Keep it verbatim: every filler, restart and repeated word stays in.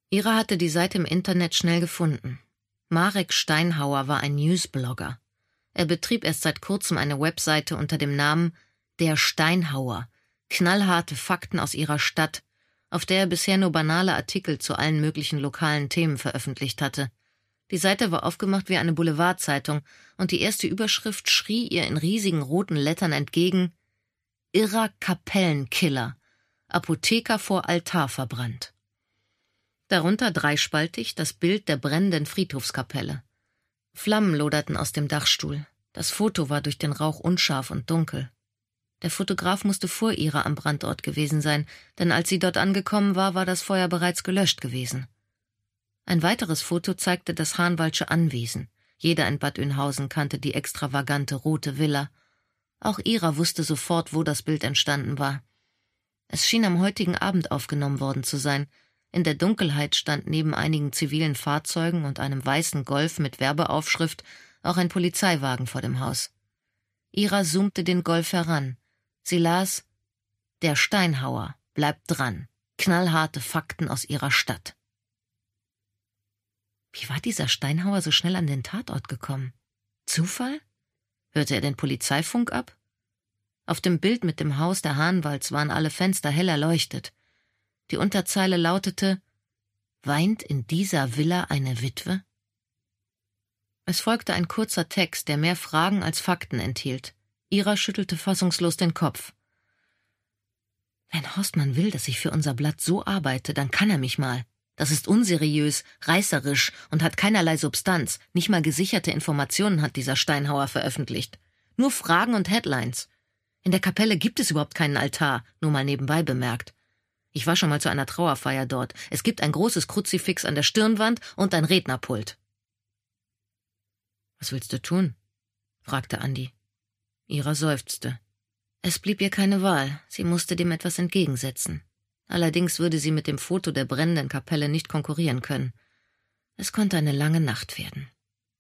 Ira hatte die Seite im Internet schnell gefunden. Marek Steinhauer war ein Newsblogger. Er betrieb erst seit kurzem eine Webseite unter dem Namen Der Steinhauer, knallharte Fakten aus ihrer Stadt, auf der er bisher nur banale Artikel zu allen möglichen lokalen Themen veröffentlicht hatte. Die Seite war aufgemacht wie eine Boulevardzeitung und die erste Überschrift schrie ihr in riesigen roten Lettern entgegen: Irrer Kapellenkiller, Apotheker vor Altar verbrannt. Darunter dreispaltig das Bild der brennenden Friedhofskapelle. Flammen loderten aus dem Dachstuhl. Das Foto war durch den Rauch unscharf und dunkel. Der Fotograf musste vor Ira am Brandort gewesen sein, denn als sie dort angekommen war, war das Feuer bereits gelöscht gewesen. Ein weiteres Foto zeigte das Hahnwaldsche Anwesen. Jeder in Bad Oeynhausen kannte die extravagante rote Villa. Auch Ira wusste sofort, wo das Bild entstanden war. Es schien am heutigen Abend aufgenommen worden zu sein. In der Dunkelheit stand neben einigen zivilen Fahrzeugen und einem weißen Golf mit Werbeaufschrift auch ein Polizeiwagen vor dem Haus. Ira zoomte den Golf heran. Sie las: Der Steinhauer bleibt dran. Knallharte Fakten aus ihrer Stadt. Wie war dieser Steinhauer so schnell an den Tatort gekommen? Zufall? Hörte er den Polizeifunk ab? Auf dem Bild mit dem Haus der Hahnwalds waren alle Fenster hell erleuchtet. Die Unterzeile lautete: Weint in dieser Villa eine Witwe? Es folgte ein kurzer Text, der mehr Fragen als Fakten enthielt. Ira schüttelte fassungslos den Kopf. Wenn Horstmann will, dass ich für unser Blatt so arbeite, dann kann er mich mal. Das ist unseriös, reißerisch und hat keinerlei Substanz. Nicht mal gesicherte Informationen hat dieser Steinhauer veröffentlicht. Nur Fragen und Headlines. In der Kapelle gibt es überhaupt keinen Altar, nur mal nebenbei bemerkt. Ich war schon mal zu einer Trauerfeier dort. Es gibt ein großes Kruzifix an der Stirnwand und ein Rednerpult. »Was willst du tun?« fragte Andi. Ira seufzte. Es blieb ihr keine Wahl. Sie musste dem etwas entgegensetzen. Allerdings würde sie mit dem Foto der brennenden Kapelle nicht konkurrieren können. Es konnte eine lange Nacht werden.